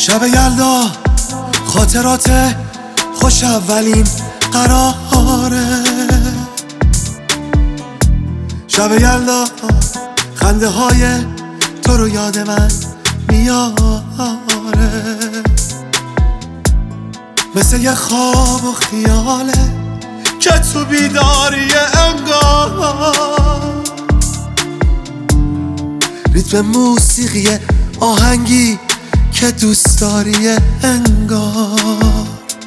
شب یلدا خاطرات خوش اولین قراره. شب یلدا خنده های تو رو یاد من میاره، مثل یه خواب و خیاله که تو بیداری انگار. ریتم موسیقی آهنگی که دوست داری انگار.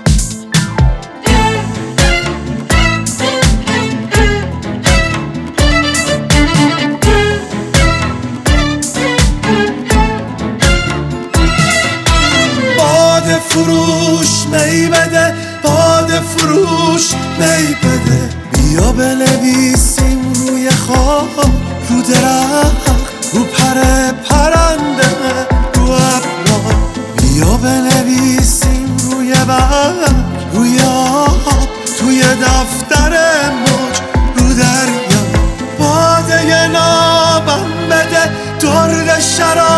باد فروش می بده، باد فروش می بده. بیا بنویسیم روی خواب، رو درخت، رو پر پرنده، رو ابرها. بیا بنویسیم روی برگ، روی آب، توی دفتر موج، رو دریا. باده نابم بده، درد شراب